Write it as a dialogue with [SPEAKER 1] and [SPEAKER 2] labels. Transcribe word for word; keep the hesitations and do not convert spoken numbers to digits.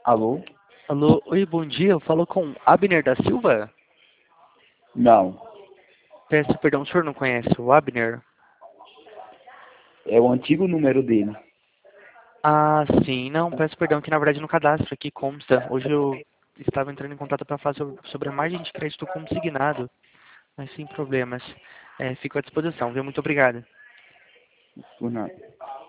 [SPEAKER 1] Alô?
[SPEAKER 2] Alô, oi, bom dia. Eu falo com Abner da Silva?
[SPEAKER 1] Não.
[SPEAKER 2] Peço perdão, o senhor não conhece o Abner?
[SPEAKER 1] É o antigo número dele.
[SPEAKER 2] Ah, sim. Não, peço perdão, que na verdade no cadastro aqui consta. Hoje eu estava entrando em contato para falar sobre, sobre a margem de crédito consignado, mas sem problemas. É, fico à disposição, viu? Muito obrigado.
[SPEAKER 1] Por nada.